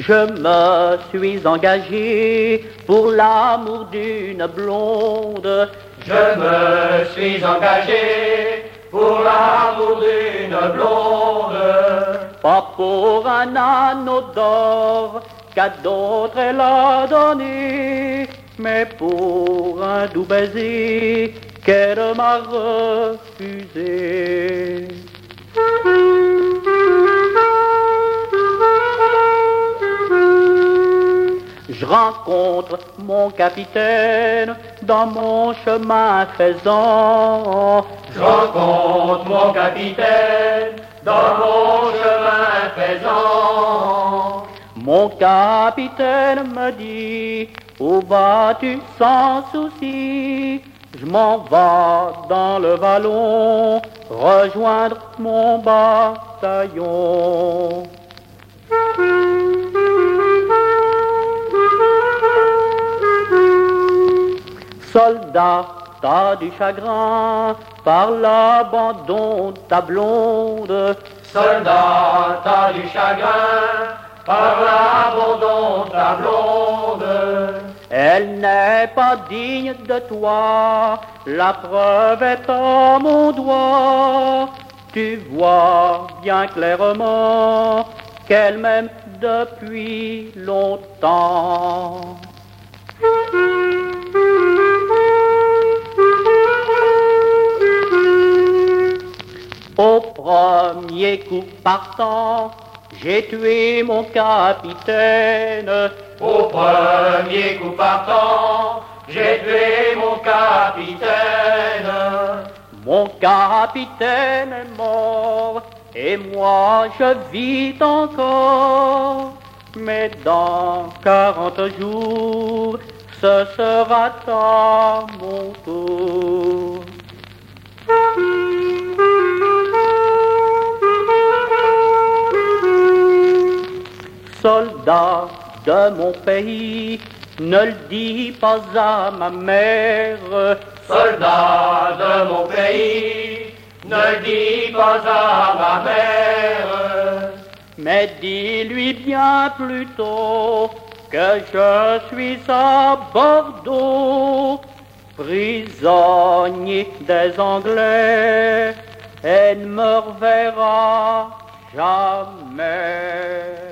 Je me suis engagé pour l'amour d'une blonde. Je me suis engagé pour l'amour d'une blonde. Pas pour un anneau d'or qu'à d'autres elle a donné, mais pour un doux baiser qu'elle m'a refusé. Je rencontre mon capitaine dans mon chemin faisant. Je rencontre mon capitaine dans mon chemin faisant. Mon capitaine me dit, où vas-tu sans souci? Je m'en vais dans le vallon rejoindre mon bataillon. Soldat, t'as du chagrin par l'abandon de ta blonde. Soldat, t'as du chagrin par l'abandon de ta blonde. Elle n'est pas digne de toi, la preuve est à mon doigt. Tu vois bien clairement qu'elle m'aime depuis longtemps. Au premier coup partant, j'ai tué mon capitaine. Au premier coup partant, j'ai tué mon capitaine. Mon capitaine est mort et moi je vis encore. Mais dans 40 jours, ce sera à mon tour. Soldat de mon pays, ne le dis pas à ma mère. Soldat de mon pays, ne le dis pas à ma mère. Mais dis-lui bien plutôt que je suis à Bordeaux, prisonnier des Anglais, et ne me reverra jamais.